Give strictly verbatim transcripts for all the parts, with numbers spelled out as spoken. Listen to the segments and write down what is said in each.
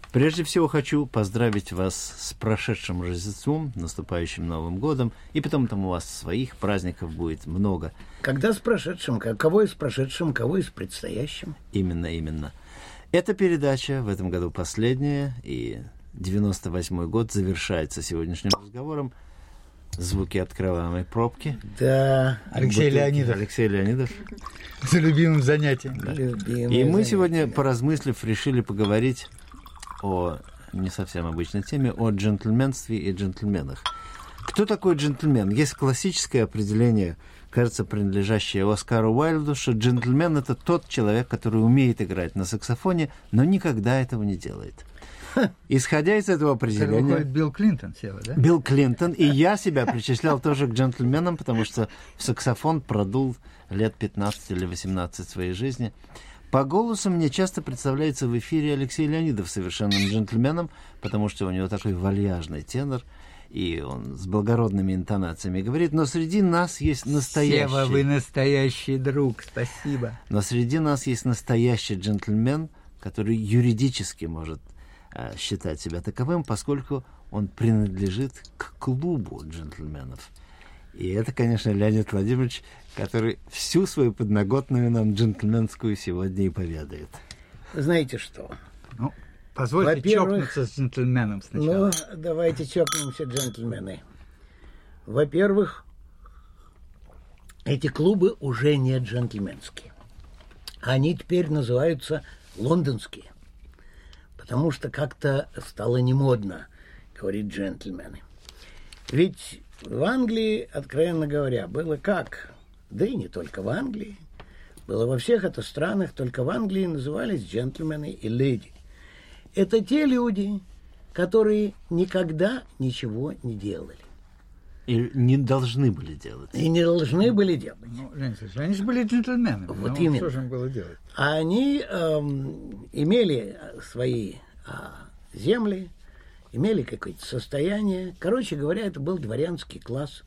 Прежде всего хочу поздравить вас с прошедшим Рождеством, наступающим Новым годом, и потом там у вас своих праздников будет много. Когда с прошедшим? Кого и с прошедшим, кого и с предстоящим? Именно, именно. Эта передача в этом году последняя, и девяносто восьмой год завершается сегодняшним разговором. Звуки открываемой пробки. Да. Алексей Бутылки. Леонидов. Алексей Леонидов. За любимым занятием. Да. Любимое И мы занятие, сегодня, да. поразмыслив, решили поговорить о не совсем обычной теме, о джентльменстве и джентльменах. Кто такой джентльмен? Есть классическое определение, кажется, принадлежащее Оскару Уайльду, что джентльмен — это тот человек, который умеет играть на саксофоне, но никогда этого не делает. Исходя из этого определения... Выходит, Билл Клинтон села, да? Билл Клинтон, и я себя причислял тоже к джентльменам, потому что в саксофон продул лет пятнадцать или восемнадцать своей жизни. По голосу мне часто представляется в эфире Алексей Леонидов совершенным джентльменом, потому что у него такой вальяжный тенор, и он с благородными интонациями говорит, но среди нас есть настоящий... Сева, вы настоящий друг, спасибо. Но среди нас есть настоящий джентльмен, который юридически может э, считать себя таковым, поскольку он принадлежит к клубу джентльменов. И это, конечно, Леонид Владимирович, который всю свою подноготную нам джентльменскую сегодня и поведает. Знаете что? Ну, позвольте Во-первых, чокнуться с джентльменом сначала. Ну, давайте чокнемся, джентльмены. Во-первых, эти клубы уже не джентльменские. Они теперь называются лондонские. Потому что как-то стало немодно говорить джентльмены. Ведь в Англии, откровенно говоря, было как? Да и не только в Англии. Было во всех это странах, только в Англии назывались джентльмены и леди. Это те люди, которые никогда ничего не делали. И не должны были делать. И не должны были делать. Ну, Леонид Ильич, они же были джентльменами. Вот ну, именно. Что же им было делать? А они эм, имели свои а, земли, имели какое-то состояние. Короче говоря, это был дворянский класс.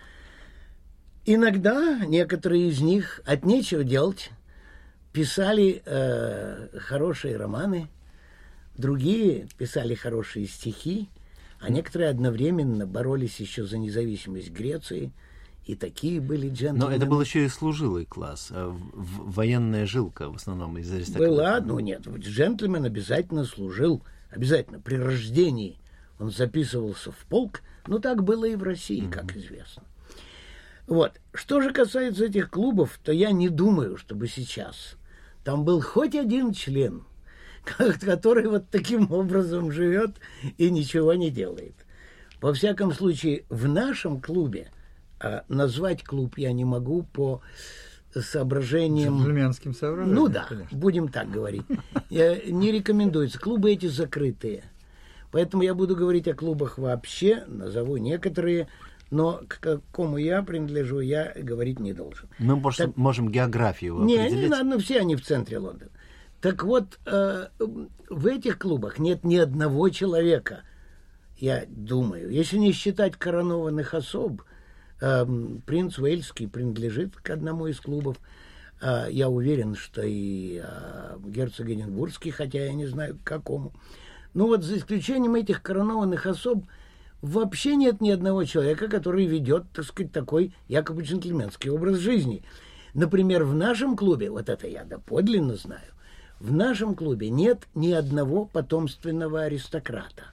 Иногда некоторые из них от нечего делать писали э, хорошие романы, другие писали хорошие стихи, а некоторые одновременно боролись еще за независимость Греции, и такие были джентльмены. Но это был еще и служилый класс, а в, в, военная жилка в основном из аристократов. Была, ну нет, джентльмен обязательно служил, обязательно при рождении он записывался в полк, но так было и в России, mm-hmm. как известно. Вот. Что же касается этих клубов, то я не думаю, чтобы сейчас там был хоть один член, который вот таким образом живет и ничего не делает. Во всяком случае, в нашем клубе, а назвать клуб я не могу по соображениям... Джентльменским соображениям. Ну да, конечно. Будем так говорить. Не рекомендуется. Клубы эти закрытые. Поэтому я буду говорить о клубах вообще, назову некоторые, но к какому я принадлежу, я говорить не должен. Мы может, так, можем географию не, определить. Не надо, все они в центре Лондона. Так вот, э, в этих клубах нет ни одного человека, я думаю, если не считать коронованных особ, э, принц Уэльский принадлежит к одному из клубов. Э, я уверен, что и э, герцог Эдинбургский, хотя я не знаю к какому. Ну вот за исключением этих коронованных особ вообще нет ни одного человека, который ведет, так сказать, такой якобы джентльменский образ жизни. Например, в нашем клубе, вот это я доподлинно знаю, в нашем клубе нет ни одного потомственного аристократа.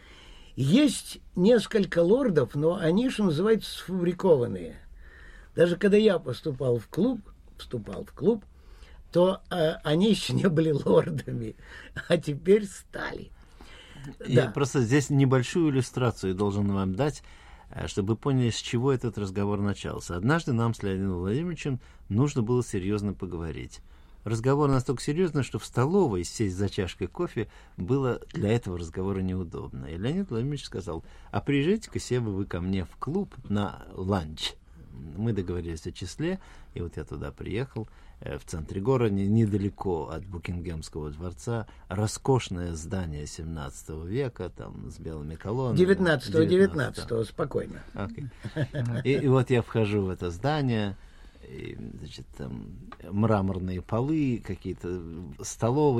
Есть несколько лордов, но они, что называется, сфабрикованные. Даже когда я поступал в клуб, вступал в клуб, то э, они еще не были лордами, а теперь стали. Я Да. просто здесь небольшую иллюстрацию должен вам дать, чтобы вы поняли, с чего этот разговор начался. Однажды нам с Леонидом Владимировичем нужно было серьезно поговорить. Разговор настолько серьезный, что в столовой сесть за чашкой кофе было для этого разговора неудобно. И Леонид Владимирович сказал: а приезжайте-ка, Сева, вы ко мне в клуб на ланч. Мы договорились о числе, и вот я туда приехал. В центре города, недалеко от Букингемского дворца, роскошное здание семнадцатого века, там, с белыми колоннами. девятнадцатого, девятнадцатого, спокойно. Okay. И, и вот я вхожу в это здание, и, значит, там мраморные полы, какие-то столовые,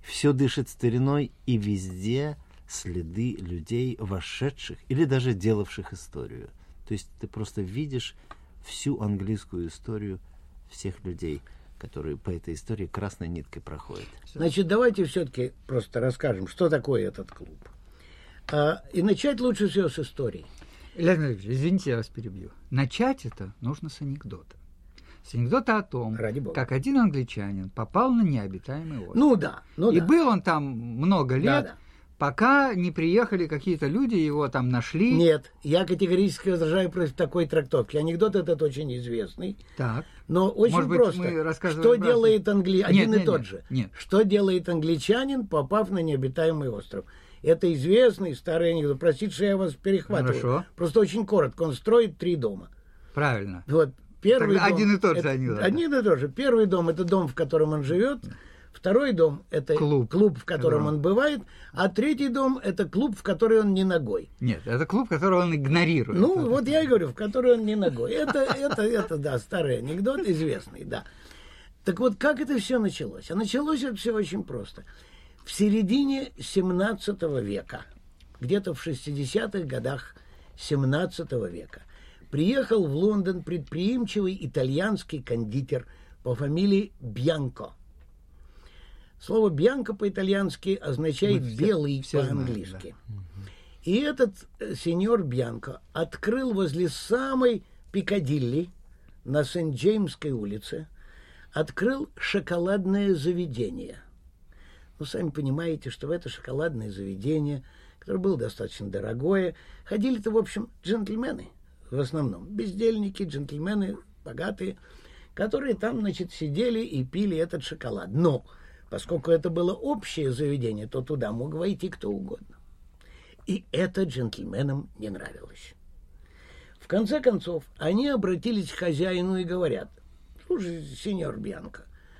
Все дышит стариной, и везде следы людей, вошедших или даже делавших историю. То есть ты просто видишь всю английскую историю всех людей, которые по этой истории красной ниткой проходят. Значит, давайте все-таки просто расскажем, что такое этот клуб. А, и начать лучше всего с истории. Леонид Владимирович, извините, я вас перебью. Начать это нужно с анекдота. С анекдота о том, как один англичанин попал на необитаемый остров. Ну да. Ну и да. был он там много лет, да, да. пока не приехали какие-то люди, его там нашли. Нет, я категорически возражаю против такой трактовки. Анекдот этот очень известный. Так. Но очень Может быть, просто. мы рассказываем Что разные... делает англичанин? Один нет, и тот нет, же. Нет. Что делает англичанин, попав на необитаемый остров? Это известный старый анекдот. Простите, что я вас перехватываю. Хорошо. Просто очень коротко. Он строит три дома. Правильно. Вот. Первый дом, один и тот это, же анекдот. Один и тот же. Первый дом – это дом, в котором он живет. Второй дом – это клуб, клуб в котором да. он бывает. А третий дом – это клуб, в который он не ногой. Нет, это клуб, который он игнорирует. Ну, это вот это. я и говорю, в который он не ногой. Это, это, это, да, старый анекдот, известный, да. Так вот, как это все началось? А началось это все очень просто. В середине семнадцатого века, где-то в шестидесятых годах семнадцатого века, приехал в Лондон предприимчивый итальянский кондитер по фамилии Бьянко. Слово «бьянко» по-итальянски означает все, «белый» все по-английски. Знаем, да. И этот сеньор Бьянко открыл возле самой Пикадилли, на Сент-Джеймской улице, открыл шоколадное заведение. Ну, сами понимаете, что в это шоколадное заведение, которое было достаточно дорогое, ходили-то, в общем, джентльмены. В основном бездельники, джентльмены богатые, которые там, значит, сидели и пили этот шоколад. Но поскольку это было общее заведение, то туда мог войти кто угодно. И это джентльменам не нравилось. В конце концов, они обратились к хозяину и говорят: слушай, сеньор Бьянко,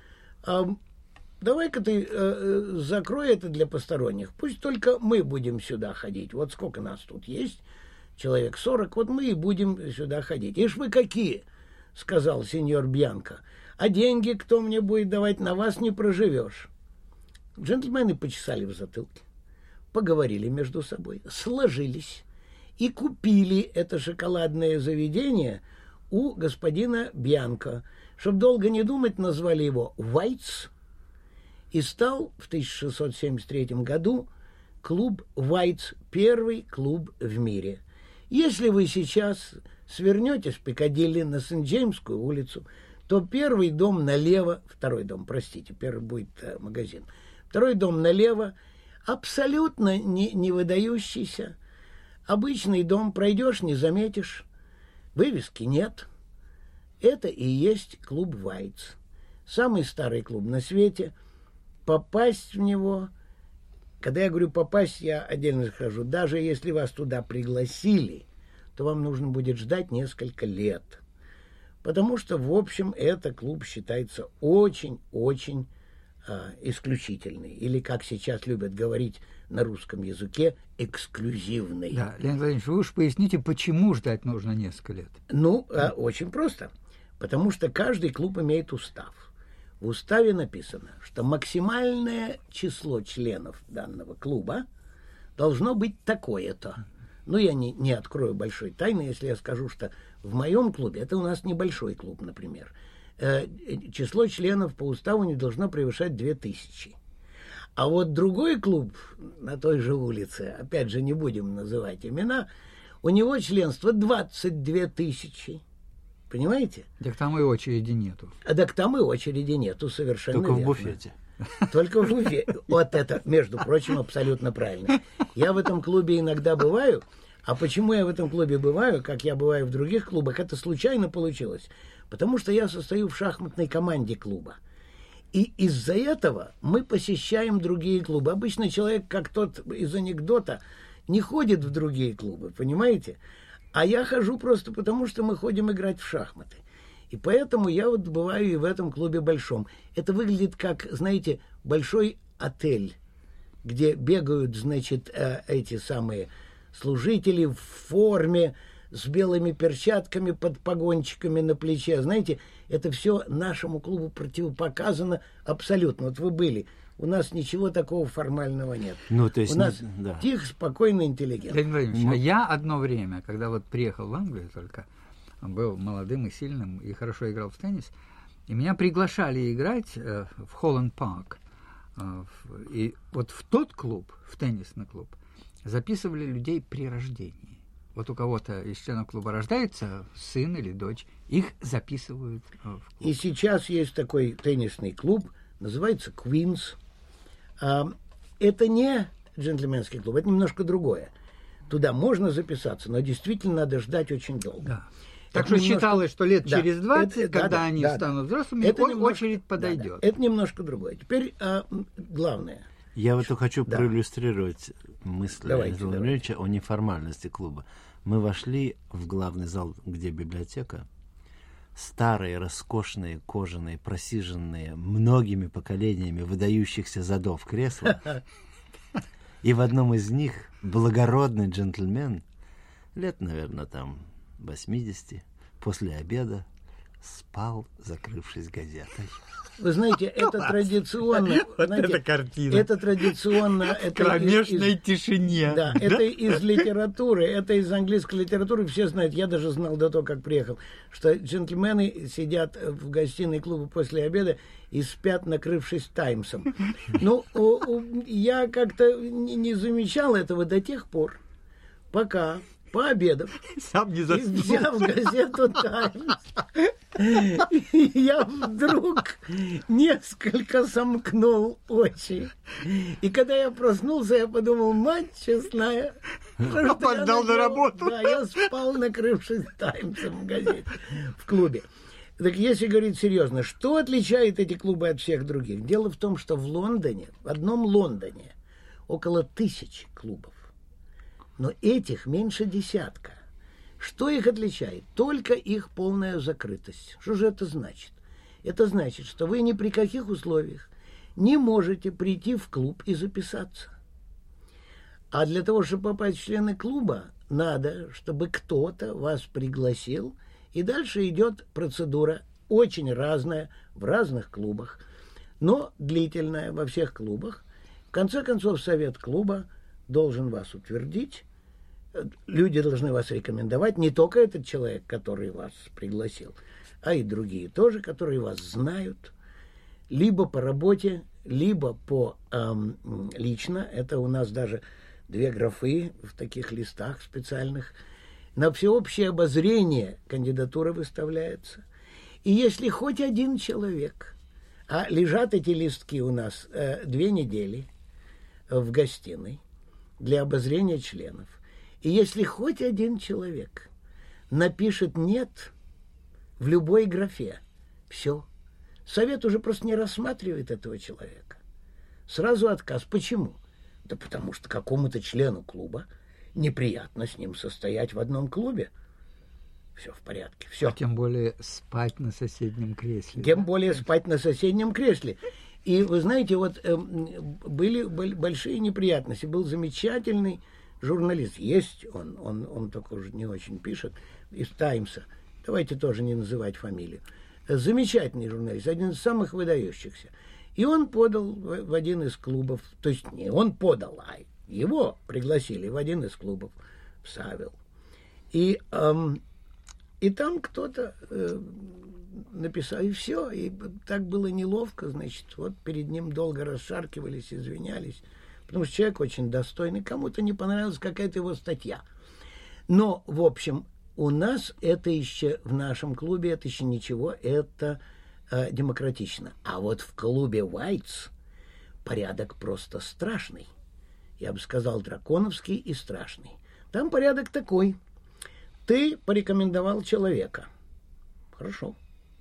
а давай-ка ты э, закрой это для посторонних. Пусть только мы будем сюда ходить. Вот сколько нас тут есть, человек сорок, вот мы и будем сюда ходить. Ишь вы какие, сказал сеньор Бьянко. А деньги кто мне будет давать, на вас не проживешь. Джентльмены почесали в затылке, поговорили между собой, сложились и купили это шоколадное заведение у господина Бьянко. Чтоб долго не думать, назвали его «White's», и стал в тысяча шестьсот семьдесят третьем году клуб «White's», первый клуб в мире. Если вы сейчас свернете с Пикадилли на Сент-Джеймскую улицу, то первый дом налево, второй дом, простите, первый будет э, магазин, второй дом налево, абсолютно не, не выдающийся, обычный дом, пройдешь, не заметишь, вывески нет. Это и есть клуб «White's», самый старый клуб на свете. Попасть в него, когда я говорю попасть, я отдельно скажу, даже если вас туда пригласили, то вам нужно будет ждать несколько лет. Потому что, в общем, этот клуб считается очень-очень а, исключительный. Или, как сейчас любят говорить на русском языке, эксклюзивный. Да, Леонид Владимирович, вы уж поясните, почему ждать нужно несколько лет? Ну, а, очень просто. Потому что каждый клуб имеет устав. В уставе написано, что максимальное число членов данного клуба должно быть такое-то. Ну, я не, не открою большой тайны, если я скажу, что в моем клубе, это у нас небольшой клуб, например, э, число членов по уставу не должно превышать две тысячи. А вот другой клуб на той же улице, опять же, не будем называть имена, у него членство двадцать две тысячи. Понимаете? Так там и очереди нету. А так там и очереди нету, совершенно Только верно. в буфете. Только в буфете. Вот это, между прочим, абсолютно правильно. Я в этом клубе иногда бываю. А почему я в этом клубе бываю, как я бываю в других клубах, это случайно получилось. Потому что я состою в шахматной команде клуба. И из-за этого мы посещаем другие клубы. Обычно человек, как тот из анекдота, не ходит в другие клубы, понимаете? А я хожу просто потому, что мы ходим играть в шахматы. И поэтому я вот бываю и в этом клубе большом. Это выглядит как, знаете, большой отель, где бегают, значит, эти самые служители в форме, с белыми перчатками под погончиками на плече. Знаете, это все нашему клубу противопоказано абсолютно. Вот вы были. У нас ничего такого формального нет. Ну, то есть, у нас да. тихо, спокойно, интеллигентно. Леонид Владимирович, а я одно время, когда вот приехал в Англию только, был молодым и сильным, и хорошо играл в теннис, и меня приглашали играть э, в Холланд-парк. Э, и вот в тот клуб, в теннисный клуб, записывали людей при рождении. Вот у кого-то из членов клуба рождается сын или дочь, их записывают в клуб. И сейчас есть такой теннисный клуб, называется «Квинс». Это не джентльменский клуб, это немножко другое. Туда можно записаться, но действительно надо ждать очень долго. Да. Так что немножко... считалось, что лет да, через двадцать, это, когда да, они да, станут взрослыми, это немножко, очередь подойдет. Да, это немножко другое. Теперь а, главное. Я вот хочу да. проиллюстрировать мысли давайте, Владимировича о неформальности клуба. Мы вошли в главный зал, где библиотека. Старые, роскошные, кожаные, просиженные многими поколениями выдающихся задов кресла. И в одном из них благородный джентльмен, лет, наверное, там восьмидесяти, после обеда спал, закрывшись газетой. Вы знаете, это традиционно. Вот знаете, это картина. Это традиционно. Это в кромешной из, тишине. Да, да, это из литературы, это из английской литературы. Все знают, я даже знал до того, как приехал, что джентльмены сидят в гостиной клуба после обеда и спят, накрывшись Таймсом. Ну, я как-то не замечал этого до тех пор, пока... пообедав, сам не заснул. Взял газету «Таймс», я вдруг несколько сомкнул очи. И когда я проснулся, я подумал, мать честная, опоздал на работу. Да, я спал, накрывшись «Таймсом» в газете в клубе. Так если говорить серьезно, что отличает эти клубы от всех других? Дело в том, что в Лондоне, в одном Лондоне, около тысячи клубов. Но этих меньше десятка. Что их отличает? Только их полная закрытость. Что же это значит? Это значит, что вы ни при каких условиях не можете прийти в клуб и записаться. А для того, чтобы попасть в члены клуба, надо, чтобы кто-то вас пригласил, и дальше идет процедура очень разная в разных клубах, но длительная во всех клубах. В конце концов, совет клуба должен вас утвердить, люди должны вас рекомендовать, не только этот человек, который вас пригласил, а и другие тоже, которые вас знают, либо по работе, либо по эм, лично. Это у нас даже две графы в таких листах специальных. На всеобщее обозрение кандидатура выставляется. И если хоть один человек, а лежат эти листки у нас э, две недели в гостиной, для обозрения членов. И если хоть один человек напишет «нет» в любой графе, все. Совет уже просто не рассматривает этого человека. Сразу отказ. Почему? Да потому что какому-то члену клуба неприятно с ним состоять в одном клубе. Все в порядке. Все. А тем более спать на соседнем кресле. Тем да? более спать на соседнем кресле. И вы знаете, вот э, были, были большие неприятности. Был замечательный журналист. Есть он, он, он только уже не очень пишет, из «Таймса». Давайте тоже не называть фамилию. Замечательный журналист, один из самых выдающихся. И он подал в, в один из клубов, то есть не он подал, а его пригласили в один из клубов в Савил. И, эм, и там кто-то э, написал, и все. И так было неловко, значит, вот перед ним долго расшаркивались, извинялись. Потому что человек очень достойный, кому-то не понравилась какая-то его статья. Но, в общем, у нас это еще, в нашем клубе это еще ничего, это э, демократично. А вот в клубе Whites порядок просто страшный. Я бы сказал, драконовский и страшный. Там порядок такой. Ты порекомендовал человека. Хорошо.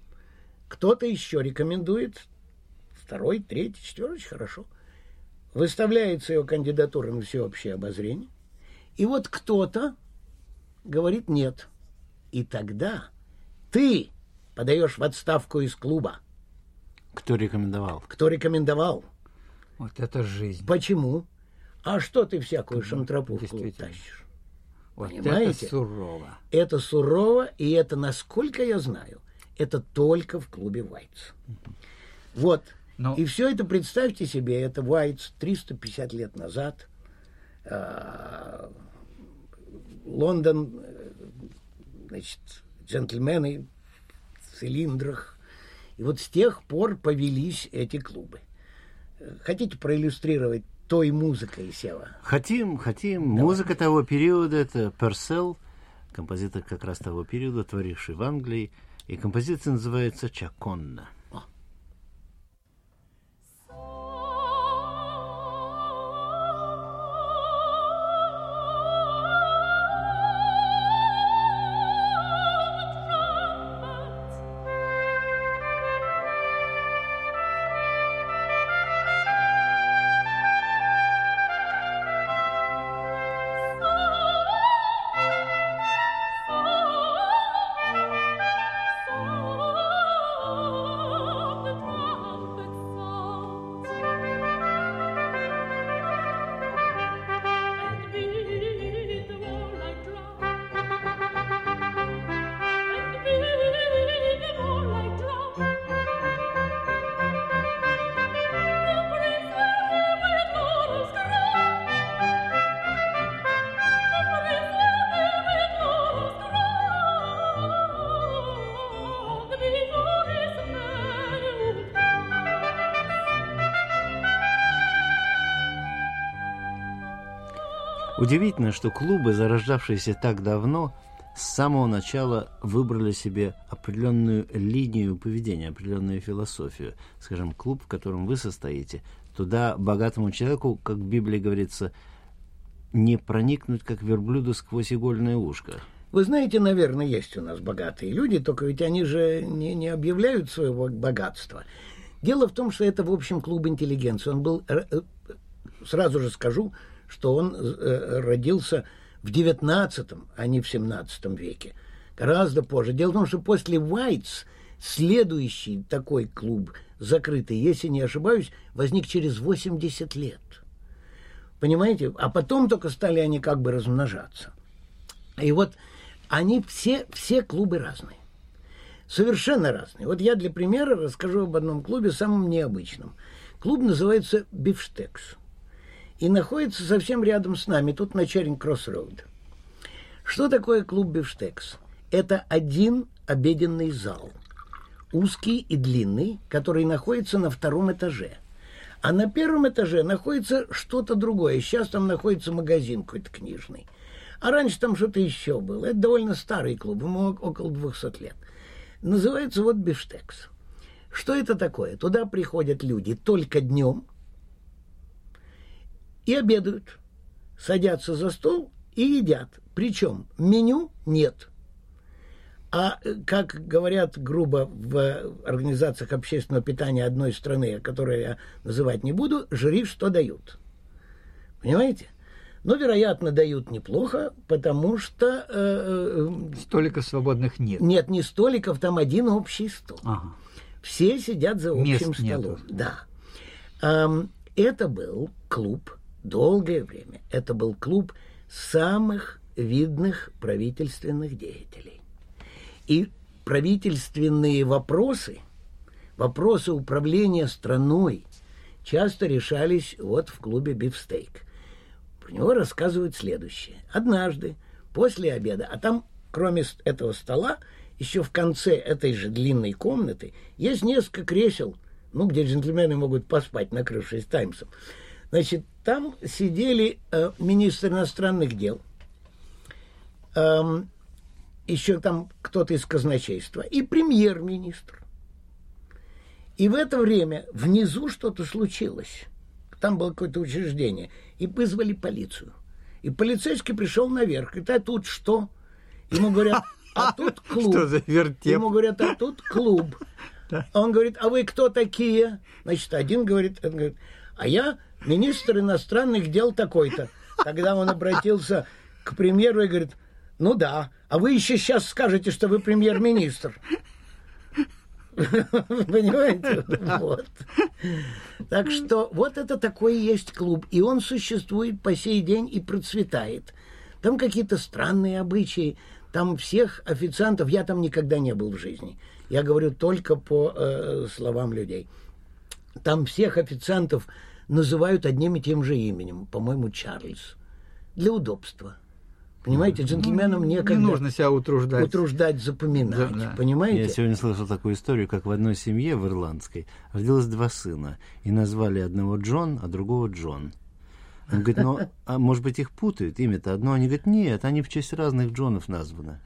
Кто-то еще рекомендует. Второй, третий, четвертый. Хорошо. Выставляется его кандидатура на всеобщее обозрение. И вот кто-то говорит нет. И тогда ты подаешь в отставку из клуба. Кто рекомендовал? Кто рекомендовал. Вот это жизнь. Почему? А что ты всякую шантропу в клуб тащишь? Вот Понимаете? Это сурово. Это сурово, и это, насколько я знаю, это только в клубе Whites. Вот. Но... И все это, представьте себе, это Whites триста пятьдесят лет назад. Лондон, значит, джентльмены в цилиндрах. И вот с тех пор повелись эти клубы. Хотите проиллюстрировать той музыкой, Сева? Хотим, хотим. Давай. Музыка того периода — это Перселл, композитор как раз того периода, творивший в Англии. И композиция называется «Чаконна». Удивительно, что клубы, зарождавшиеся так давно, с самого начала выбрали себе определенную линию поведения, определенную философию. Скажем, клуб, в котором вы состоите, туда богатому человеку, как в Библии говорится, не проникнуть, как верблюду, сквозь игольное ушко. Вы знаете, наверное, есть у нас богатые люди, только ведь они же не, не объявляют своего богатства. Дело в том, что это, в общем, клуб интеллигенции. Он был, сразу же скажу, что он родился в девятнадцатом, а не в семнадцатом веке. Гораздо позже. Дело в том, что после Whites следующий такой клуб закрытый, если не ошибаюсь, возник через восемьдесят лет. Понимаете? А потом только стали они как бы размножаться. И вот они все, все клубы разные. Совершенно разные. Вот я для примера расскажу об одном клубе, самом необычном. Клуб называется «Бифштекс». И находится совсем рядом с нами, тут на Черинг-Кросс-Роуд. Что такое клуб «Бифштекс»? Это один обеденный зал, узкий и длинный, который находится на втором этаже. А на первом этаже находится что-то другое. Сейчас там находится магазин какой-то книжный. А раньше там что-то еще было. Это довольно старый клуб, ему около двухсот лет. Называется вот «Бифштекс». Что это такое? Туда приходят люди только днем и обедают, садятся за стол и едят. Причем меню нет. А, как говорят грубо в организациях общественного питания одной страны, которую я называть не буду, жри, что дают. Понимаете? Но, вероятно, дают неплохо, потому что... Э, Столиков свободных нет. Нет, не столиков, там один общий стол. Ага. Все сидят за общим Мест столом. Нету. Да. Эм, это был клуб долгое время. Это был клуб самых видных правительственных деятелей. И правительственные вопросы, вопросы управления страной часто решались вот в клубе «Бифстейк». Про него рассказывают следующее. Однажды, после обеда, а там, кроме этого стола, еще в конце этой же длинной комнаты есть несколько кресел, ну, где джентльмены могут поспать, накрывшись «Таймсом». Значит, там сидели э, министр иностранных дел, э, еще там кто-то из казначейства и премьер-министр. И в это время внизу что-то случилось. Там было какое-то учреждение. И вызвали полицию. И полицейский пришел наверх. Говорит, а тут что? Ему говорят, а тут клуб. Что за вертеп? Ему говорят, а тут клуб. Он говорит, а вы кто такие? Значит, один говорит, он говорит, а я министр иностранных дел такой-то. Тогда он обратился к премьеру и говорит, ну да, а вы еще сейчас скажете, что вы премьер-министр. Понимаете? Вот. Так что вот это такой есть клуб. И он существует по сей день и процветает. Там какие-то странные обычаи. Там всех официантов... Я там никогда не был в жизни. Я говорю только по э, словам людей. Там всех официантов называют одним и тем же именем. По-моему, Чарльз. Для удобства. Понимаете, джентльменам ну, некогда... Не нужно себя утруждать. Утруждать, запоминать. Да, да. Понимаете? Я сегодня слышал такую историю, как в одной семье в ирландской родилось два сына. И назвали одного Джон, а другого Джон. Он говорит, ну, а может быть, их путают? Имя-то одно. Они говорят, нет, они в честь разных Джонов названы.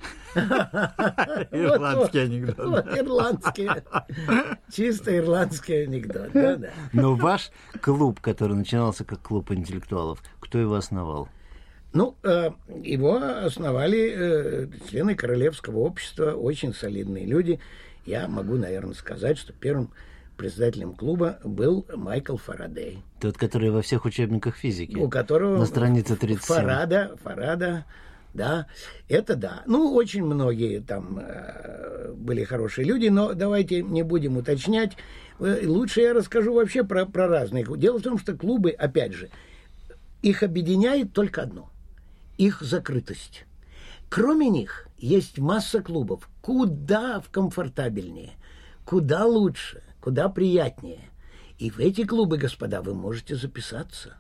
Ирландский анекдот. Ирландский. Чисто ирландский анекдот. Но ваш клуб, который начинался как клуб интеллектуалов, кто его основал? Ну, его основали члены Королевского общества, очень солидные люди. Я могу, наверное, сказать, что первым председателем клуба был Майкл Фарадей. Тот, который во всех учебниках физики. У которого... На странице тридцать семь. Фарада, Фарада, да. Это да. Ну, очень многие там э, были хорошие люди, но давайте не будем уточнять. Лучше я расскажу вообще про, про разные. Дело в том, что клубы, опять же, их объединяет только одно. Их закрытость. Кроме них есть масса клубов, куда комфортабельнее, куда лучше, куда приятнее. И в эти клубы, господа, вы можете записаться.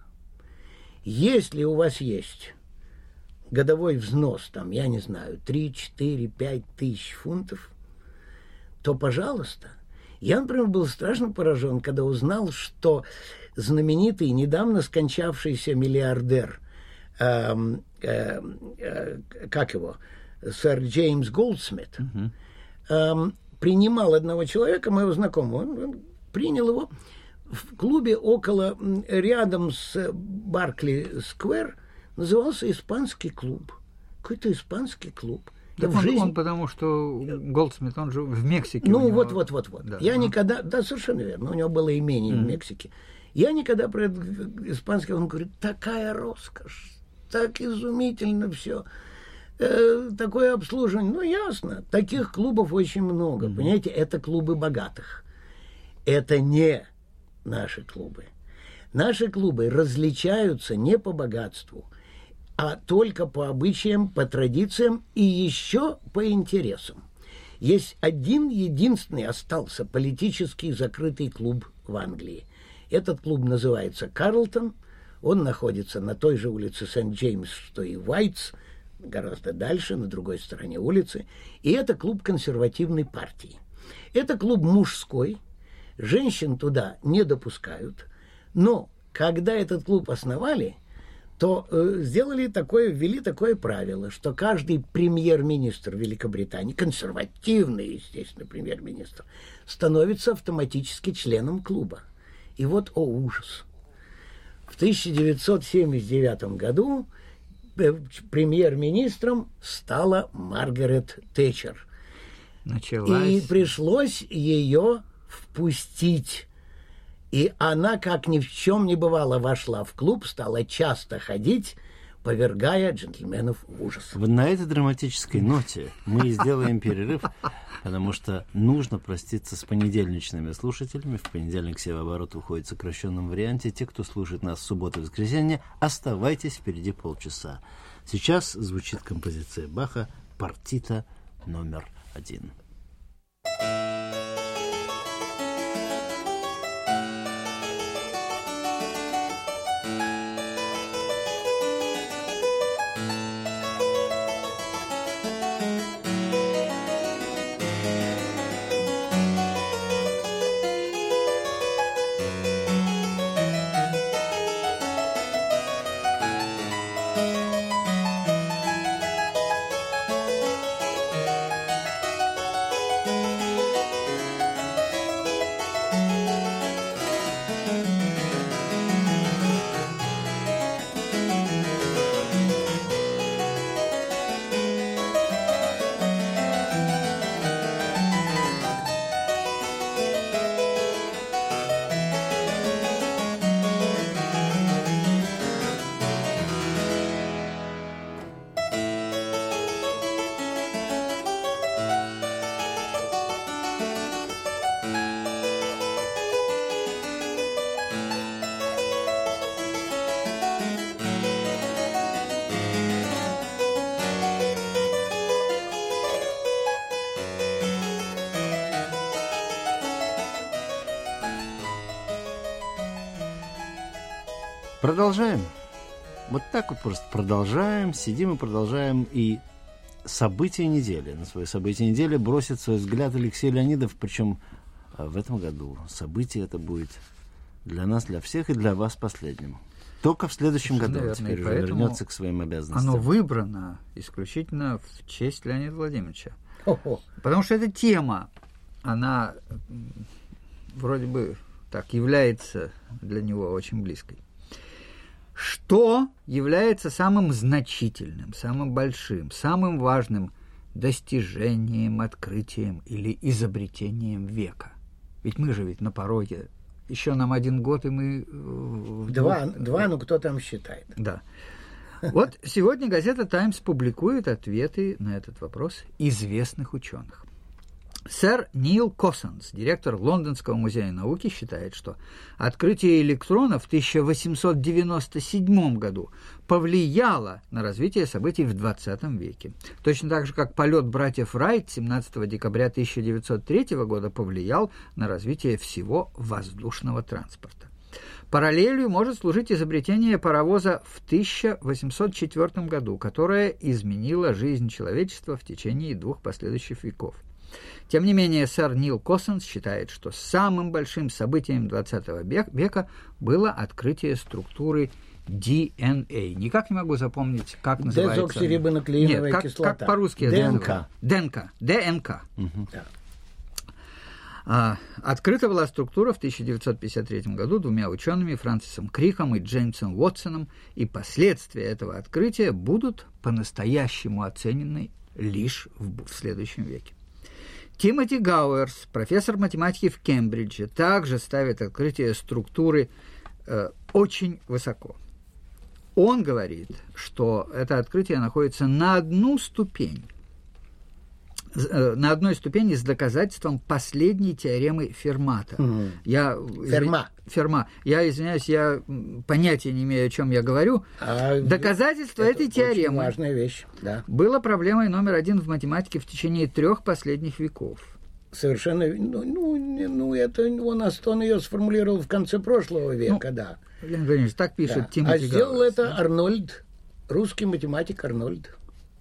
Если у вас есть годовой взнос, там, я не знаю, три, четыре, пять тысяч фунтов, то, пожалуйста. Я, например, был страшно поражен, когда узнал, что знаменитый, недавно скончавшийся миллиардер, э, э, э, как его, сэр Джеймс Голдсмит, uh-huh. э, принимал одного человека, моего знакомого, он, он принял его в клубе около, рядом с Баркли-сквер, назывался «Испанский клуб». Какой-то испанский клуб. Так он, жизни... он потому что Голдсмит, он же в Мексике. Ну, вот, вот, вот, вот. Да. Я ну. никогда, да, совершенно верно, у него было имение mm. в Мексике. Я никогда про этот испанский, он говорит, такая роскошь, так изумительно все. Э, такое обслуживание. Ну, ясно, таких клубов очень много. Mm. Понимаете, это клубы богатых. Это не наши клубы. Наши клубы различаются не по богатству, а только по обычаям, по традициям и еще по интересам. Есть один единственный остался политический закрытый клуб в Англии. Этот клуб называется «Карлтон». Он находится на той же улице Сент-Джеймс, что и Уайтс, гораздо дальше, на другой стороне улицы. И это клуб консервативной партии. Это клуб мужской. Женщин туда не допускают. Но когда этот клуб основали, то э, сделали такое, ввели такое правило, что каждый премьер-министр Великобритании, консервативный, естественно, премьер-министр, становится автоматически членом клуба. И вот, о ужас, в тысяча девятьсот семьдесят девятом году премьер-министром стала Маргарет Тэтчер. Началась. И пришлось ее впустить. И она, как ни в чем не бывало, вошла в клуб, стала часто ходить, повергая джентльменов в ужас. Вот на этой драматической ноте мы сделаем перерыв, потому что нужно проститься с понедельничными слушателями. В понедельник «Севооборот» выходит в сокращенном варианте. Те, кто слушает нас в субботу и воскресенье, оставайтесь, впереди полчаса. Сейчас звучит композиция Баха «Партита номер один». Продолжаем. Вот так вот просто продолжаем, сидим и продолжаем. И события недели. На свои события недели бросит свой взгляд Алексей Леонидов. Причем в этом году событие это будет для нас, для всех и для вас последним. Только в следующем году он теперь уже вернется к своим обязанностям. Оно выбрано исключительно в честь Леонида Владимировича. О-о. Потому что эта тема, она вроде бы так является для него очень близкой. Что является самым значительным, самым большим, самым важным достижением, открытием или изобретением века? Ведь мы же ведь на пороге. Еще нам один год, и мы... Два, два, ну кто там считает? Да. Вот сегодня газета «Таймс» публикует ответы на этот вопрос известных ученых. Сэр Нил Коссонс, директор Лондонского музея науки, считает, что открытие электрона в тысяча восемьсот девяносто седьмом году повлияло на развитие событий в двадцатом веке. Точно так же, как полет братьев Райт семнадцатого декабря тысяча девятьсот третьего года повлиял на развитие всего воздушного транспорта. Параллелью может служить изобретение паровоза в тысяча восемьсот четвёртом году, которое изменило жизнь человечества в течение двух последующих веков. Тем не менее, сэр Нил Коссонс считает, что самым большим событием двадцатого века было открытие структуры ди эн эй. Никак не могу запомнить, как называется. Дезоксирибонуклеиновая Нет, кислота. Как по-русски? ДНК. ДНК. ДНК. Угу. Да. А, открыта была структура в тысяча девятьсот пятьдесят третьем году двумя учеными, Фрэнсисом Криком и Джеймсом Уотсоном, и последствия этого открытия будут по-настоящему оценены лишь в, в следующем веке. Тимоти Гауэрс, профессор математики в Кембридже, также ставит открытие структуры э, очень высоко. Он говорит, что это открытие находится на одну ступень, э, на одной ступени с доказательством последней теоремы Фермата. Mm-hmm. Я, Ферма. Ферма. Я извиняюсь, я понятия не имею, о чем я говорю. А доказательство этой теоремы важная вещь, да. было проблемой номер один в математике в течение трех последних веков. Совершенно, ну, ну, ну это он, он ее сформулировал в конце прошлого века, ну, да. Леонид Владимирович, так пишет да. Тимоти А сделал Гауэрс, это да? Арнольд, русский математик Арнольд.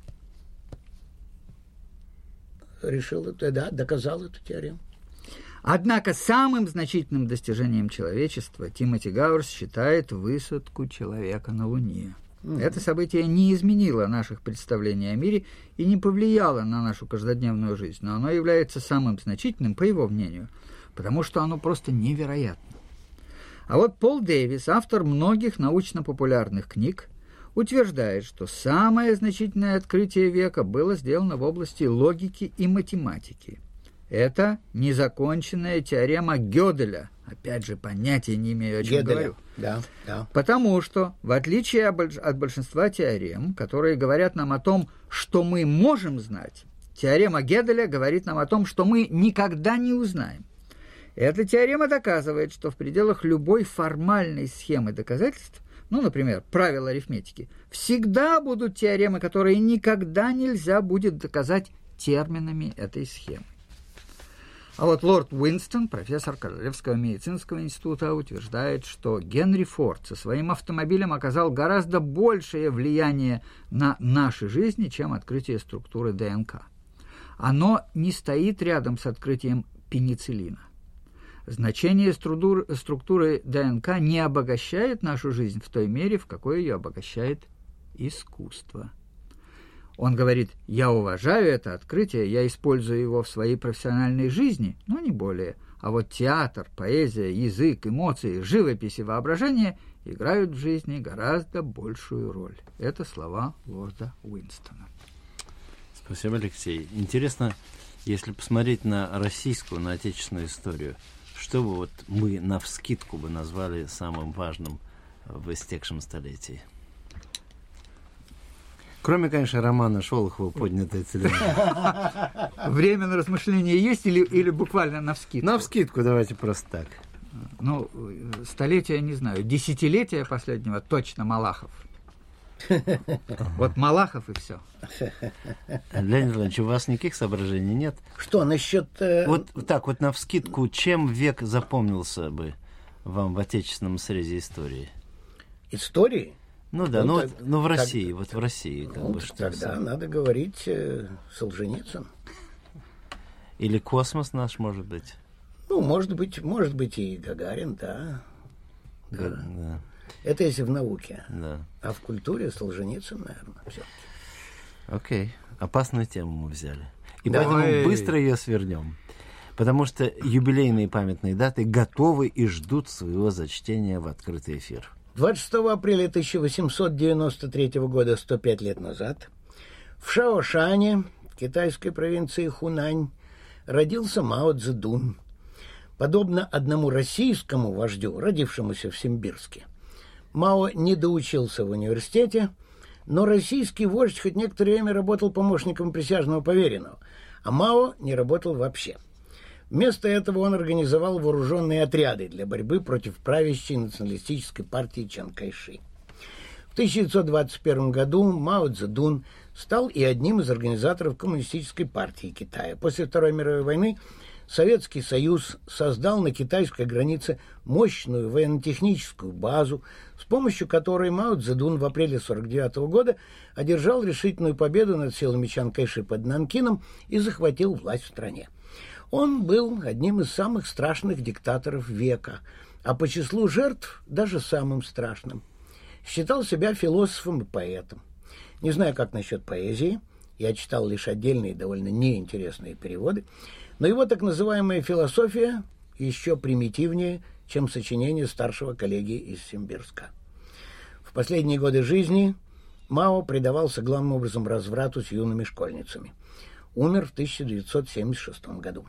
Решил это, да, доказал эту теорему. Однако самым значительным достижением человечества Тимоти Гауэрс считает высадку человека на Луне. Mm-hmm. Это событие не изменило наших представлений о мире и не повлияло на нашу каждодневную жизнь, но оно является самым значительным, по его мнению, потому что оно просто невероятно. А вот Пол Дэвис, автор многих научно-популярных книг, утверждает, что самое значительное открытие века было сделано в области логики и математики. Это незаконченная теорема Гёделя. Опять же, понятия не имею, о чем Гёделя. говорю. Да, да. Потому что, в отличие от большинства теорем, которые говорят нам о том, что мы можем знать, теорема Гёделя говорит нам о том, что мы никогда не узнаем. Эта теорема доказывает, что в пределах любой формальной схемы доказательств, ну, например, правила арифметики, всегда будут теоремы, которые никогда нельзя будет доказать терминами этой схемы. А вот лорд Уинстон, профессор Королевского медицинского института, утверждает, что Генри Форд со своим автомобилем оказал гораздо большее влияние на наши жизни, чем открытие структуры ДНК. Оно не стоит рядом с открытием пенициллина. Значение структуры ДНК не обогащает нашу жизнь в той мере, в какой ее обогащает искусство. Он говорит, я уважаю это открытие, я использую его в своей профессиональной жизни, но не более. А вот театр, поэзия, язык, эмоции, живопись и воображение играют в жизни гораздо большую роль. Это слова лорда Уинстона. Спасибо, Алексей. Интересно, если посмотреть на российскую, на отечественную историю, что бы вот мы навскидку бы назвали самым важным в истекшем столетии? Кроме, конечно, романа Шолохова «Поднятая целина». Время на размышление есть или, или буквально навскидку? Навскидку давайте просто так. Ну, столетия не знаю. Десятилетия последнего точно Малахов. Вот Малахов и все. Леонид Иванович, у вас никаких соображений нет? Что, насчет... Э... Вот так вот навскидку, чем век запомнился бы вам в отечественном срезе истории? истории? Ну да, ну, ну, вот, так, ну в так, России, вот в России. Как ну, бы, что тогда все. надо говорить э, Солженицын. Или космос наш, может быть. Ну, может быть, может быть и Гагарин, да. Да. да. Да. Это если в науке. Да. А в культуре Солженицын, наверное, все. Окей. Опасную тему мы взяли. И Да. поэтому Ой. быстро ее свернем. Потому что юбилейные памятные даты готовы и ждут своего зачтения в открытый эфир. двадцать шестого апреля тысяча восемьсот девяносто третьего года, сто пять лет назад, в Шаошане, китайской провинции Хунань, родился Мао Цзэдун. Подобно одному российскому вождю, родившемуся в Симбирске, Мао не доучился в университете, но российский вождь хоть некоторое время работал помощником присяжного поверенного, а Мао не работал вообще. Вместо этого он организовал вооруженные отряды для борьбы против правящей националистической партии Чан Кайши. В тысяча девятьсот двадцать первом году Мао Цзэдун стал и одним из организаторов Коммунистической партии Китая. После Второй мировой войны Советский Союз создал на китайской границе мощную военно-техническую базу, с помощью которой Мао Цзэдун в апреле сорок девятого года одержал решительную победу над силами Чан Кайши под Нанкином и захватил власть в стране. Он был одним из самых страшных диктаторов века, а по числу жертв даже самым страшным. Считал себя философом и поэтом. Не знаю, как насчет поэзии, я читал лишь отдельные довольно неинтересные переводы, но его так называемая философия еще примитивнее, чем сочинение старшего коллеги из Симбирска. В последние годы жизни Мао предавался главным образом разврату с юными школьницами. Умер в тысяча девятьсот семьдесят шестом году.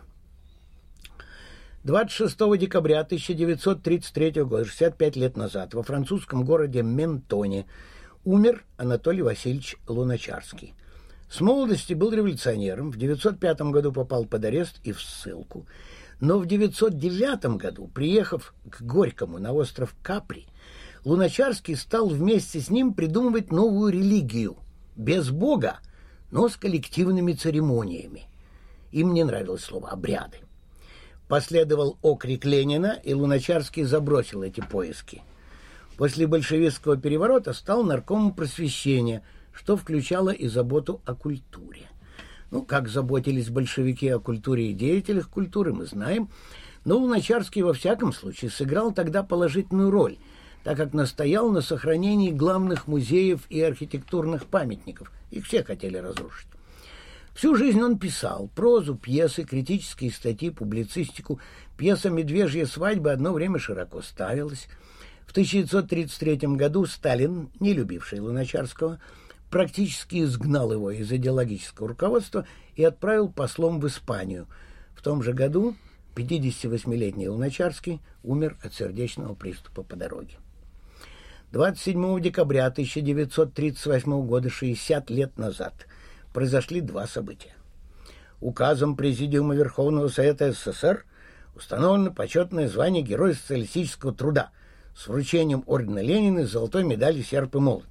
двадцать шестого декабря тысяча девятьсот тридцать третьего года, шестьдесят пять лет назад, во французском городе Ментоне умер Анатолий Васильевич Луначарский. С молодости был революционером, в девятьсот пятом году попал под арест и в ссылку. Но в девятьсот девятом году, приехав к Горькому на остров Капри, Луначарский стал вместе с ним придумывать новую религию, без Бога, но с коллективными церемониями. Им не нравилось слово «обряды». Последовал окрик Ленина, и Луначарский забросил эти поиски. После большевистского переворота стал наркомом просвещения, что включало и заботу о культуре. Ну, как заботились большевики о культуре и деятелях культуры, мы знаем, но Луначарский во всяком случае сыграл тогда положительную роль, так как настоял на сохранении главных музеев и архитектурных памятников. Их все хотели разрушить. Всю жизнь он писал прозу, пьесы, критические статьи, публицистику. Пьеса «Медвежья свадьба» одно время широко ставилась. В тысяча девятьсот тридцать третьем году Сталин, не любивший Луначарского, практически изгнал его из идеологического руководства и отправил послом в Испанию. В том же году пятидесятивосьмилетний Луначарский умер от сердечного приступа по дороге. двадцать седьмого декабря тысяча девятьсот тридцать восьмого года, шестьдесят лет назад, произошли два события. Указом Президиума Верховного Совета СССР установлено почетное звание Героя социалистического труда с вручением ордена Ленина и золотой медали «Серп и молот».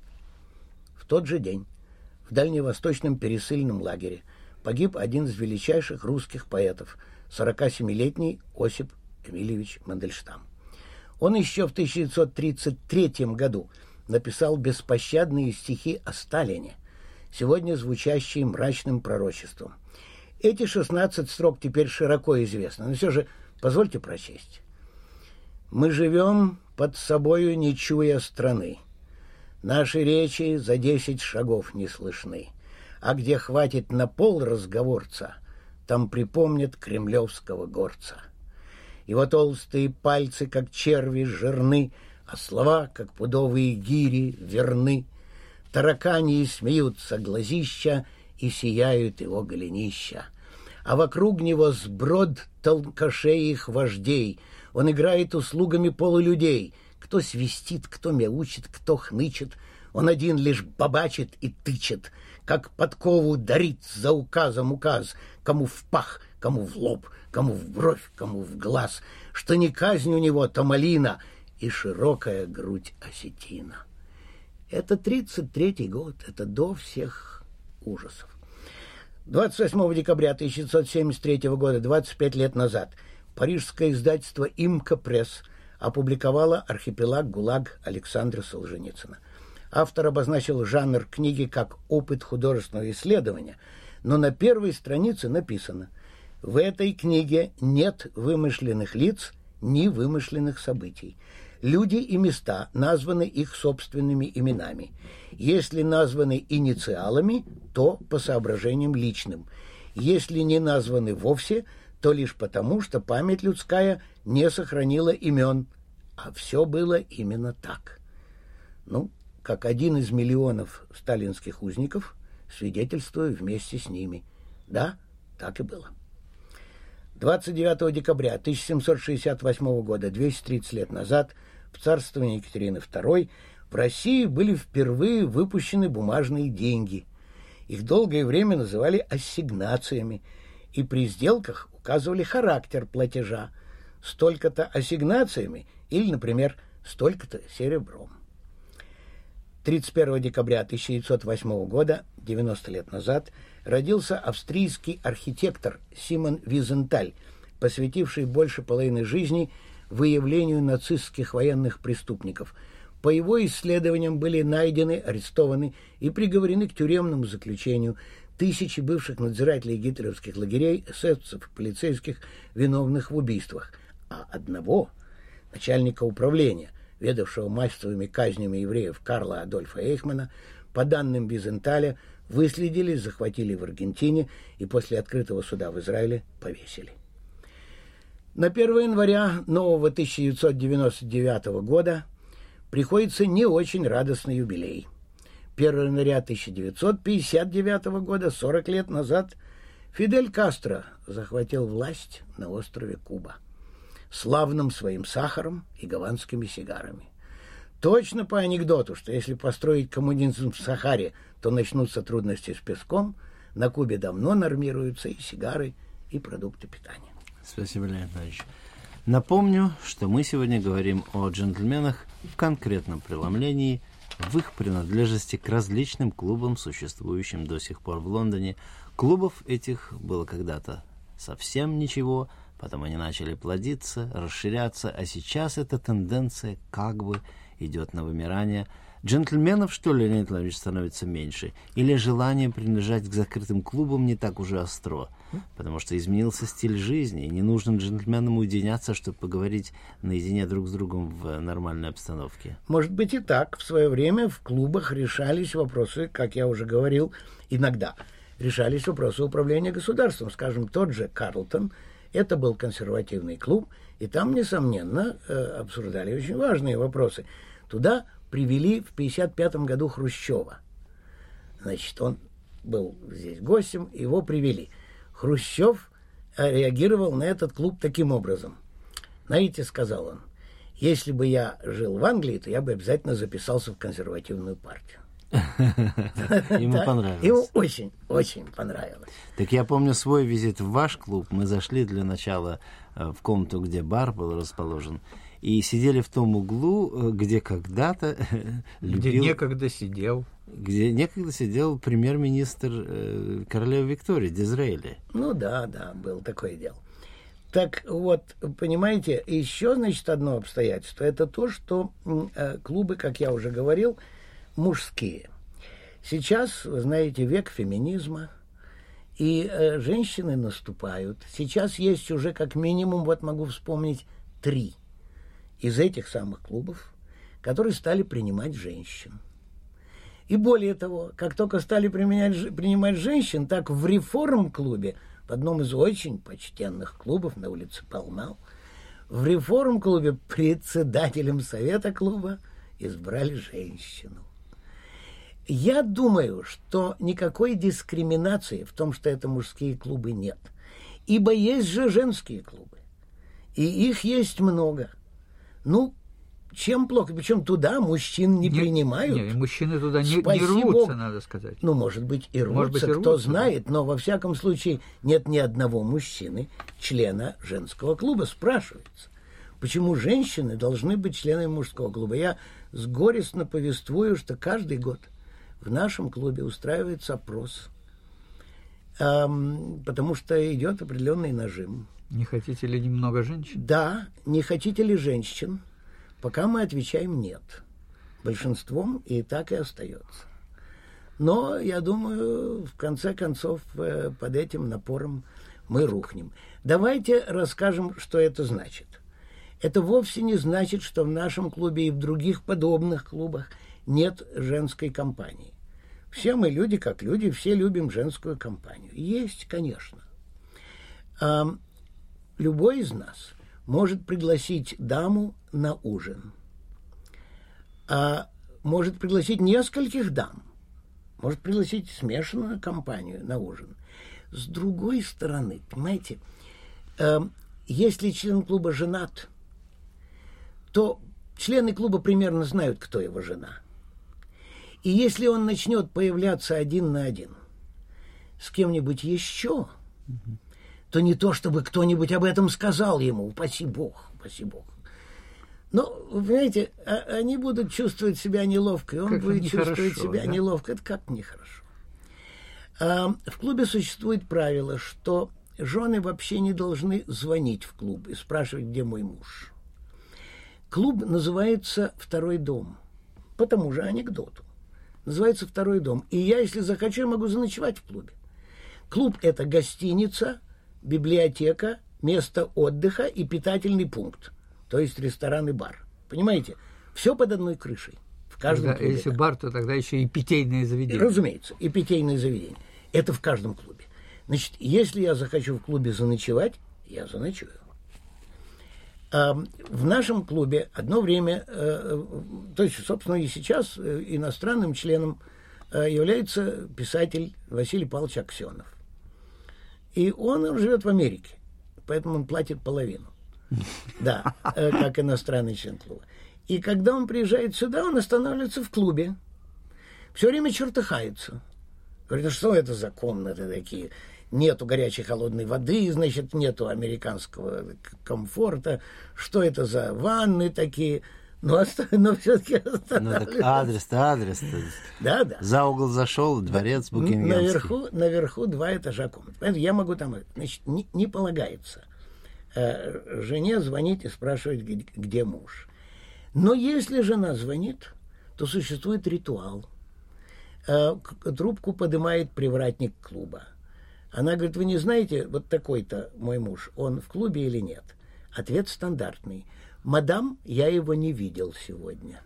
В тот же день в дальневосточном пересыльном лагере погиб один из величайших русских поэтов, сорокасемилетний Осип Эмильевич Мандельштам. Он еще в тысяча девятьсот тридцать третьем году написал беспощадные стихи о Сталине, сегодня звучащие мрачным пророчеством. Эти шестнадцать строк теперь широко известны, но все же позвольте прочесть. «Мы живем под собою, не чуя страны. Наши речи за десять шагов не слышны. А где хватит на пол разговорца, там припомнят кремлевского горца. Его толстые пальцы, как черви, жирны, а слова, как пудовые гири, верны. Тараканьи смеются глазища, и сияют его голенища. А вокруг него сброд толкашей их вождей. Он играет услугами полулюдей. Кто свистит, кто мяучит, кто хнычет. Он один лишь бабачит и тычет, как подкову дарит за указом указ, кому в пах, кому в лоб, кому в бровь, кому в глаз, что не казнь у него, то малина и широкая грудь осетина». Это тридцать третий год, это до всех ужасов. двадцать восьмого декабря тысяча девятьсот семьдесят третьего года, двадцать пять лет назад, парижское издательство «Имка Пресс» опубликовала «Архипелаг ГУЛАГ» Александра Солженицына. Автор обозначил жанр книги как опыт художественного исследования, но на первой странице написано: «В этой книге нет вымышленных лиц, ни вымышленных событий. Люди и места названы их собственными именами. Если названы инициалами, то по соображениям личным. Если не названы вовсе, то лишь потому, что память людская не сохранила имен, а все было именно так». Ну, как один из миллионов сталинских узников, свидетельствую вместе с ними. Да, так и было. двадцать девятого декабря тысяча семьсот шестьдесят восьмого года, двести тридцать лет назад, в царствовании Екатерины второй, в России были впервые выпущены бумажные деньги. Их долгое время называли ассигнациями, и при сделках указывали характер платежа: столько-то ассигнациями или, например, столько-то серебром. тридцать первого декабря тысяча девятьсот восьмого года, девяносто лет назад, родился австрийский архитектор Симон Визенталь, посвятивший больше половины жизни выявлению нацистских военных преступников. По его исследованиям были найдены, арестованы и приговорены к тюремному заключению тысячи бывших надзирателей гитлеровских лагерей, эсэсовцев, полицейских, виновных в убийствах, а одного, начальника управления, ведавшего массовыми казнями евреев Карла Адольфа Эйхмана, по данным Визенталя, выследили, захватили в Аргентине и после открытого суда в Израиле повесили. На первого января нового тысяча девятьсот девяносто девятого года приходится не очень радостный юбилей. первого января тысяча девятьсот пятьдесят девятого года, сорок лет назад, Фидель Кастро захватил власть на острове Куба, славным своим сахаром и гаванскими сигарами. Точно по анекдоту, что если построить коммунизм в Сахаре, то начнутся трудности с песком, на Кубе давно нормируются и сигары, и продукты питания. Спасибо, Леонид Ильич. Напомню, что мы сегодня говорим о джентльменах в конкретном преломлении, в их принадлежности к различным клубам, существующим до сих пор в Лондоне. Клубов этих было когда-то совсем ничего, потом они начали плодиться, расширяться, а сейчас эта тенденция как бы идет на вымирание. Джентльменов, что ли, Леонид Владимирович, становится меньше? Или желание принадлежать к закрытым клубам не так уже остро? Потому что изменился стиль жизни, и не нужно джентльменам уединяться, чтобы поговорить наедине друг с другом в нормальной обстановке. Может быть и так. В свое время в клубах решались вопросы, как я уже говорил, иногда решались вопросы управления государством. Скажем, тот же Карлтон, это был консервативный клуб, и там, несомненно, обсуждали очень важные вопросы. Туда привели в пятьдесят пятом году Хрущева. Значит, он был здесь гостем, его привели. Хрущев реагировал на этот клуб таким образом. Знаете, сказал он, если бы я жил в Англии, то я бы обязательно записался в консервативную партию. Ему понравилось. Ему очень, очень понравилось. Так я помню свой визит в ваш клуб. Мы зашли для начала в комнату, где бар был расположен, и сидели в том углу, где когда-то любил... Где некогда сидел. Где некогда сидел премьер-министр э, королевы Виктории, Дизраэли. Ну да, да, было такое дело. Так вот, понимаете, еще, значит, одно обстоятельство. Это то, что э, клубы, как я уже говорил, мужские. Сейчас, вы знаете, век феминизма, и э, женщины наступают. Сейчас есть уже как минимум, вот могу вспомнить, три из этих самых клубов, которые стали принимать женщин. И более того, как только стали применять, принимать женщин, так в реформ-клубе, в одном из очень почтенных клубов на улице Палмал, в реформ-клубе председателем совета клуба избрали женщину. Я думаю, что никакой дискриминации в том, что это мужские клубы, нет. Ибо есть же женские клубы. И их есть много. Ну, чем плохо? Причем туда мужчин не, не принимают. Нет, мужчины туда не, не рвутся, Богу. Надо сказать. Ну, может быть, и рвутся, быть, и рвутся, кто знает, да. Но во всяком случае нет ни одного мужчины, члена женского клуба. Спрашивается, почему женщины должны быть членами мужского клуба? Я горестно повествую, что каждый год в нашем клубе устраивается опрос, эм, потому что идет определенный нажим. Не хотите ли немного женщин? Да, не хотите ли женщин? Пока мы отвечаем «нет». Большинством и так и остается. Но, я думаю, в конце концов, под этим напором мы рухнем. Давайте расскажем, что это значит. Это вовсе не значит, что в нашем клубе и в других подобных клубах нет женской компании. Все мы люди как люди, все любим женскую компанию. Есть, конечно. А, любой из нас может пригласить даму на ужин. А может пригласить нескольких дам. Может пригласить смешанную компанию на ужин. С другой стороны, понимаете, э, если член клуба женат, то члены клуба примерно знают, кто его жена. И если он начнет появляться один на один с кем-нибудь еще, mm-hmm. то не то, чтобы кто-нибудь об этом сказал ему, упаси Бог, упаси Бог. Но, вы понимаете, они будут чувствовать себя неловко, и он как будет чувствовать хорошо, себя да? неловко. Это как нехорошо. А, в клубе существует правило, что жены вообще не должны звонить в клуб и спрашивать, где мой муж. Клуб называется «Второй дом», по тому же анекдоту. Называется «Второй дом». И я, если захочу, я могу заночевать в клубе. Клуб – это гостиница, библиотека, место отдыха и питательный пункт. То есть ресторан и бар. Понимаете? Все под одной крышей. В каждом тогда, клубе. Если так. бар, то тогда еще и питейное заведение. Разумеется, и питейное заведение. Это в каждом клубе. Значит, если я захочу в клубе заночевать, я заночую. А в нашем клубе одно время, то есть, собственно, и сейчас иностранным членом является писатель Василий Павлович Аксенов. И он живет в Америке, поэтому он платит половину. Да, как иностранный член клуба. И когда он приезжает сюда, он останавливается в клубе. Все время чертыхается. Говорит, ну что это за комнаты такие? Нету горячей холодной воды, значит, нету американского комфорта. Что это за ванны такие? Но, но все-таки останавливается. Ну, так адрес-то, адрес-то. Да, да. За угол зашел, дворец Букингемский. Наверху, наверху два этажа комнат. Поэтому я могу там... Значит, не, не полагается э, жене звонить и спрашивать, где, где муж. Но если жена звонит, то существует ритуал. Э, трубку поднимает привратник клуба. Она говорит, вы не знаете, вот такой-то мой муж, он в клубе или нет? Ответ стандартный. Мадам, я его не видел сегодня.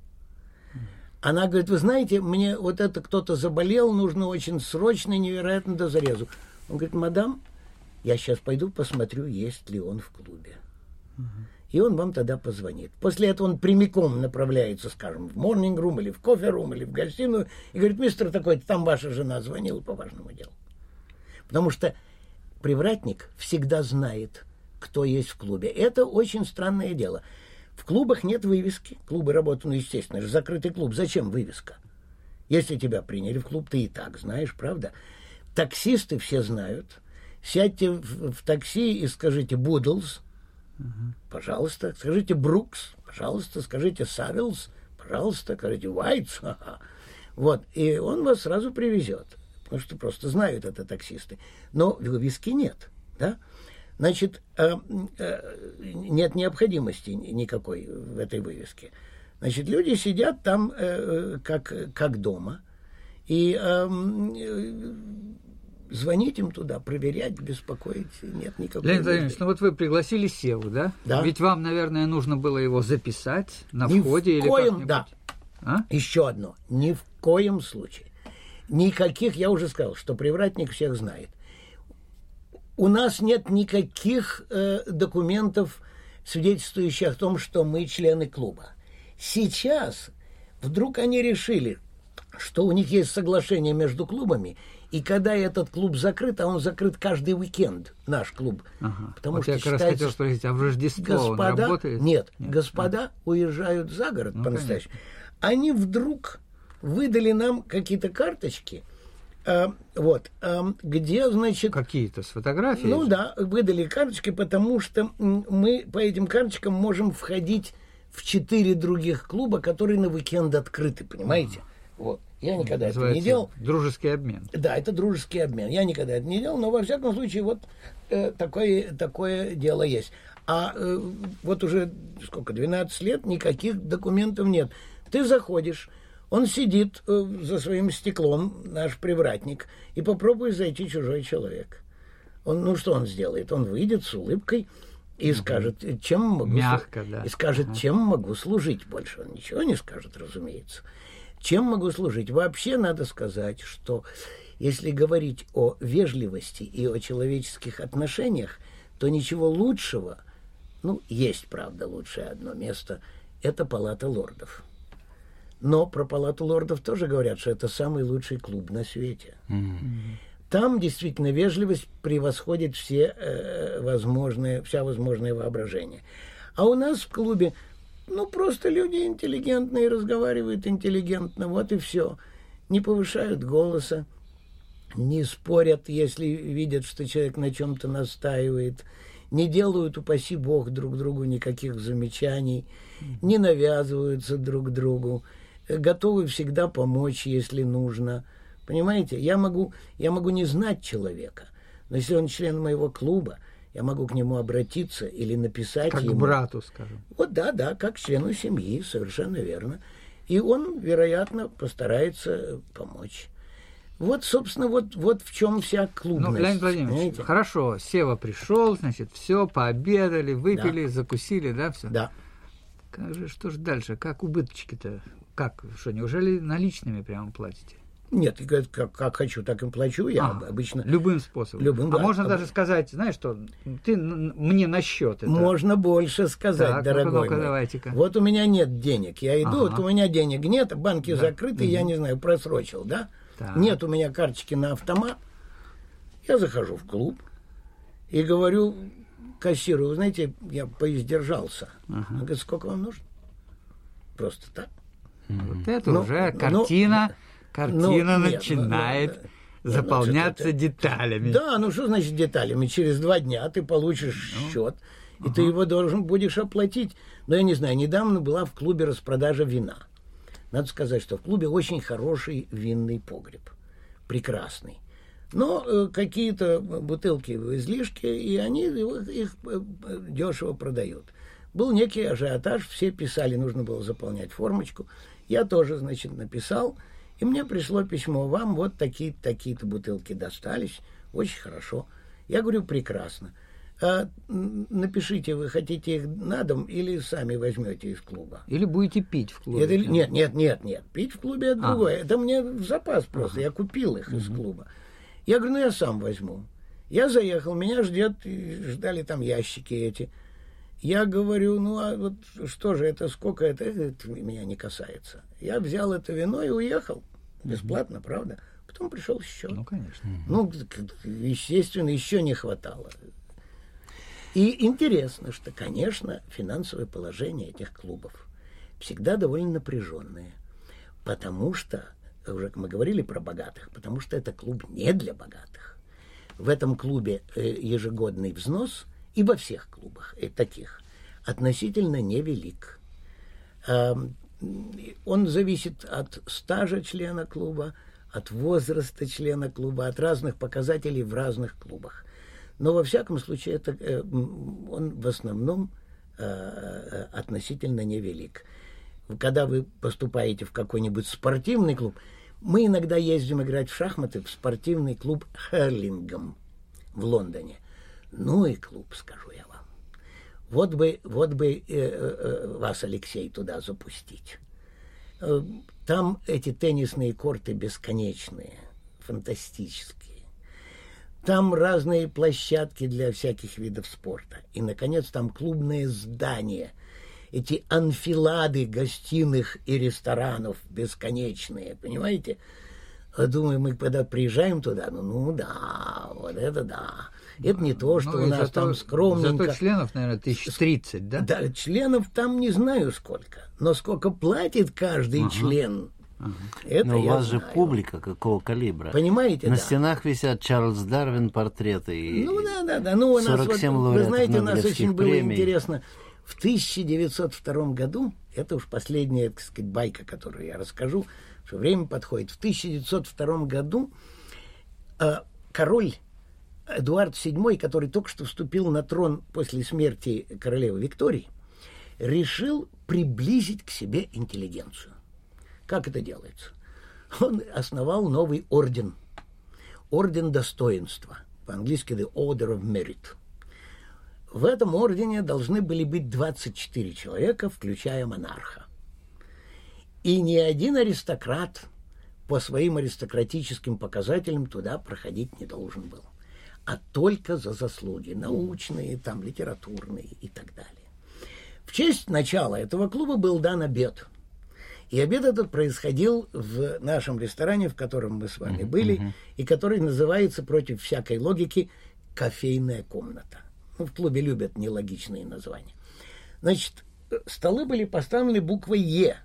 Она говорит, вы знаете, мне вот это кто-то заболел, нужно очень срочно, невероятно до зарезу. Он говорит, мадам, я сейчас пойду посмотрю, есть ли он в клубе. Uh-huh. И он вам тогда позвонит. После этого он прямиком направляется, скажем, в морнинг-рум или в кофе-рум или в гостиную и говорит, мистер такой-то, там ваша жена звонила по важному делу. Потому что привратник всегда знает, кто есть в клубе. Это очень странное дело. В клубах нет вывески. Клубы работают, ну, естественно, же закрытый клуб. Зачем вывеска? Если тебя приняли в клуб, ты и так знаешь, правда? Таксисты все знают. Сядьте в, в такси и скажите «Будлс», uh-huh. пожалуйста. Скажите «Брукс», пожалуйста. Скажите «Савилс», пожалуйста. Скажите «Уайтс». Вот. И он вас сразу привезет. Потому что просто знают это таксисты. Но вывески нет, да? Значит, э, э, нет необходимости никакой в этой вывеске. Значит, люди сидят там э, как, как дома. И э, э, звонить им туда, проверять, беспокоить нет никакой. Леонид Владимирович, ну вот вы пригласили Севу, да? Да. Ведь вам, наверное, нужно было его записать на Ни входе в или коем, как-нибудь? да. А? Еще одно. Ни в коем случае. Никаких, я уже сказал, что привратник всех знает. У нас нет никаких э, документов, свидетельствующих о том, что мы члены клуба. Сейчас вдруг они решили, что у них есть соглашение между клубами, и когда этот клуб закрыт, а он закрыт каждый уикенд, наш клуб, ага. потому вот что я как раз хотел спросить, а в Рождество господа, он работает? Нет, нет, господа а. уезжают за город, ну, по-настоящему. Они вдруг выдали нам какие-то карточки, э, вот, э, где, значит... Какие-то с фотографией? Ну да, выдали карточки, потому что мы по этим карточкам можем входить в четыре других клуба, которые на уикенд открыты, понимаете? А. Вот. Я никогда это не делал. Дружеский обмен. Да, это дружеский обмен. Я никогда это не делал, но во всяком случае вот э, такое, такое дело есть. А э, вот уже сколько, двенадцать лет, никаких документов нет. Ты заходишь, он сидит э, за своим стеклом, наш привратник, и попробуй зайти чужой человек. Он, ну что он сделает? Он выйдет с улыбкой и угу. скажет, чем могу Мягко, служить. Да. И скажет, ага. чем могу служить. Больше он ничего не скажет, разумеется. Чем могу служить? Вообще надо сказать, что если говорить о вежливости и о человеческих отношениях, то ничего лучшего, ну, есть, правда, лучшее одно место, это Палата лордов. Но про Палату лордов тоже говорят, что это самый лучший клуб на свете. Mm-hmm. Там действительно вежливость превосходит все э, возможные, вся возможное воображение. А у нас в клубе, ну, просто люди интеллигентные, разговаривают интеллигентно, вот и все. Не повышают голоса, не спорят, если видят, что человек на чем-то настаивает, не делают, упаси бог, друг другу никаких замечаний, не навязываются друг другу, готовы всегда помочь, если нужно. Понимаете, я могу, я могу не знать человека, но если он член моего клуба, я могу к нему обратиться или написать как ему. Как к брату, скажем. Вот да, да, как к члену семьи, совершенно верно. И он, вероятно, постарается помочь. Вот, собственно, вот, вот в чем вся клубность. Ну, Леонид Владимирович, понимаете? Хорошо, Сева пришел, значит, все, пообедали, выпили, да. закусили, да, все? Да. Как же, что же дальше? Как убыточки-то? Как? Что, неужели наличными прямо платите? Нет, как, как хочу, так и плачу. Я а, обычно... Любым способом. Любым, а да, можно об... даже сказать, знаешь что, ты мне на счет это. Можно больше сказать, так, дорогой ну-ка, мой. Давайте-ка. Вот у меня нет денег. Я иду, ага. вот у меня денег нет, банки да. закрыты, угу. я не знаю, просрочил, да? Так. Нет у меня карточки на автомат. Я захожу в клуб и говорю кассиру, вы знаете, я поиздержался. Ага. Он говорит, сколько вам нужно? Просто так. Вот это ну, уже картина... Ну, Картина ну, начинает нет, ну, заполняться ну, деталями. Да, ну что значит деталями? Через два дня ты получишь ну, счет, и ага. ты его должен будешь оплатить. Но я не знаю, недавно была в клубе распродажа вина. Надо сказать, что в клубе очень хороший винный погреб. Прекрасный. Но э, какие-то бутылки в излишке, и они их, их дешево продают. Был некий ажиотаж, все писали, нужно было заполнять формочку. Я тоже, значит, написал. И мне пришло письмо, вам вот такие-то, такие-то бутылки достались, очень хорошо. Я говорю, прекрасно. А, напишите, вы хотите их на дом или сами возьмете из клуба? Или будете пить в клубе? Это, нет, нет, нет, нет, пить в клубе это а. другое. Это мне в запас просто, ага. я купил их угу. из клуба. Я говорю, ну я сам возьму. Я заехал, меня ждет, ждали там ящики эти. Я говорю, ну а вот что же это, сколько это, это меня не касается. Я взял это вино и уехал. Бесплатно, mm-hmm. правда? Потом пришел счет. Ну, конечно. Ну, естественно, еще не хватало. И интересно, что, конечно, финансовое положение этих клубов всегда довольно напряженное. Потому что, уже мы говорили про богатых, потому что это клуб не для богатых. В этом клубе ежегодный взнос и во всех клубах таких относительно невелик. Он зависит от стажа члена клуба, от возраста члена клуба, от разных показателей в разных клубах. Но во всяком случае это, он в основном относительно невелик. Когда вы поступаете в какой-нибудь спортивный клуб, мы иногда ездим играть в шахматы в спортивный клуб Херлингем в Лондоне. Ну и клуб, скажу я вам. Вот бы, вот бы э, э, вас, Алексей, туда запустить. Э, там эти теннисные корты бесконечные, фантастические. Там разные площадки для всяких видов спорта. И, наконец, там клубные здания. Эти анфилады гостиных и ресторанов бесконечные, понимаете? Думаю, мы когда приезжаем туда, ну, ну да, вот это да. Это не то, что ну, у нас зато, там скромненько. Зато членов, наверное, тысяч тридцать, да? Да, членов там не знаю сколько. Но сколько платит каждый ага. член, ага. это но я у вас знаю. Же публика какого калибра. Понимаете, На да. стенах висят Чарльз Дарвин портреты. И ну да, да, да. Ну, у нас, вот, вы знаете, у нас очень премий. Было интересно. В тысяча девятьсот втором году, это уж последняя, так сказать, байка, которую я расскажу, что время подходит. В тысяча девятьсот втором году э, король Эдуард седьмой, который только что вступил на трон после смерти королевы Виктории, решил приблизить к себе интеллигенцию. Как это делается? Он основал новый орден. Орден достоинства. По-английски The Order of Merit. В этом ордене должны были быть двадцать четыре человека, включая монарха. И ни один аристократ по своим аристократическим показателям туда проходить не должен был. А только за заслуги научные, там, литературные и так далее. В честь начала этого клуба был дан обед. И обед этот происходил в нашем ресторане, в котором мы с вами uh-huh, были, uh-huh. и который называется, против всякой логики, «Кофейная комната». Ну, в клубе любят нелогичные названия. Значит, столы были поставлены буквой «Е».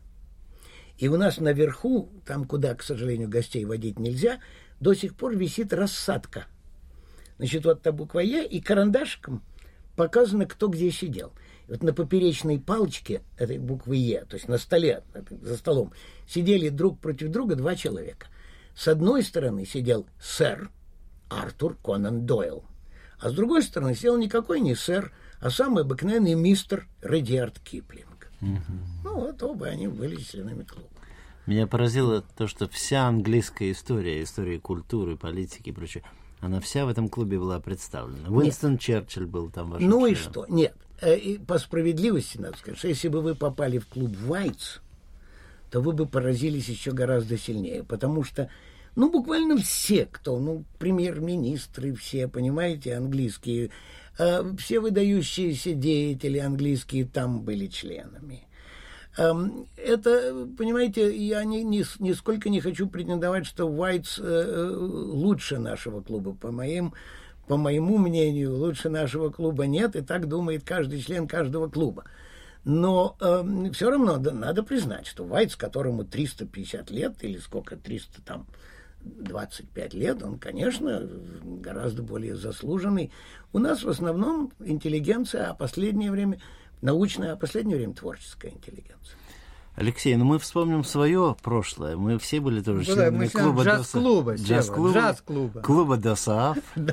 И у нас наверху, там, куда, к сожалению, гостей водить нельзя, до сих пор висит рассадка. Значит, вот та буква «Е», и карандашиком показано, кто где сидел. И вот на поперечной палочке этой буквы «Е», то есть на столе, за столом, сидели друг против друга два человека. С одной стороны сидел сэр Артур Конан Дойл, а с другой стороны сидел никакой не сэр, а самый обыкновенный мистер Редиард Киплинг. Mm-hmm. Ну вот оба они были членами клуба. Меня поразило то, что вся английская история, история культуры, политики и прочее, она вся в этом клубе была представлена. Уинстон Нет. Черчилль был там вашим Ну членом. И что? Нет. И по справедливости надо сказать, что если бы вы попали в клуб Whites, то вы бы поразились еще гораздо сильнее, потому что, ну, буквально все, кто, ну, премьер-министры все, понимаете, английские, э, все выдающиеся деятели английские там были членами. Э, это, понимаете, я ни, ни, нисколько не хочу претендовать, что Whites э, лучше нашего клуба, по моим По моему мнению, лучше нашего клуба нет, и так думает каждый член каждого клуба. Но э, все равно да, надо признать, что Whites, которому триста пятьдесят лет, или сколько, триста двадцать пять лет, он, конечно, гораздо более заслуженный. У нас в основном интеллигенция, а последнее время научная, а последнее время творческая интеллигенция. Алексей, ну мы вспомним свое прошлое. Мы все были тоже ну, членами да, клуба джаз-клуба. Джаз-клуба. Джаз-клуба. Клуба ДОСААФ.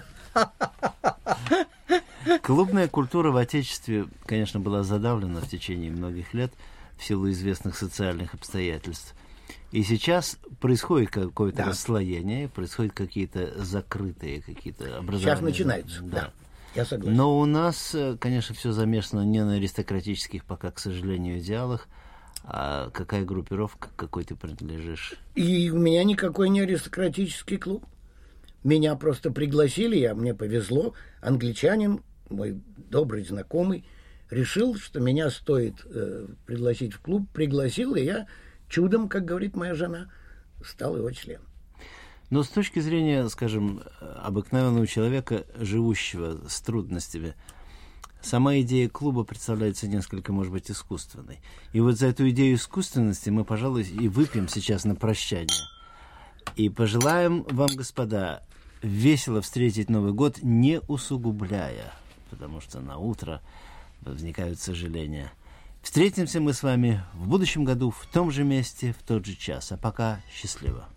Клубная культура в Отечестве, конечно, была задавлена в течение многих лет в силу известных социальных обстоятельств. И сейчас происходит какое-то да. расслоение, происходят какие-то закрытые какие-то образования. Сейчас начинаются, да. да. Я согласен. Но у нас, конечно, все замешано не на аристократических пока, к сожалению, идеалах. А какая группировка, к какой ты принадлежишь? И у меня никакой не аристократический клуб. Меня просто пригласили, я, мне повезло. Англичанин, мой добрый знакомый, решил, что меня стоит э, пригласить в клуб. Пригласил, и я чудом, как говорит моя жена, стал его членом. Но с точки зрения, скажем, обыкновенного человека, живущего с трудностями, сама идея клуба представляется несколько, может быть, искусственной. И вот за эту идею искусственности мы, пожалуй, и выпьем сейчас на прощание. И пожелаем вам, господа, весело встретить Новый год, не усугубляя, потому что на утро возникают сожаления. Встретимся мы с вами в будущем году в том же месте, в тот же час. А пока счастливо.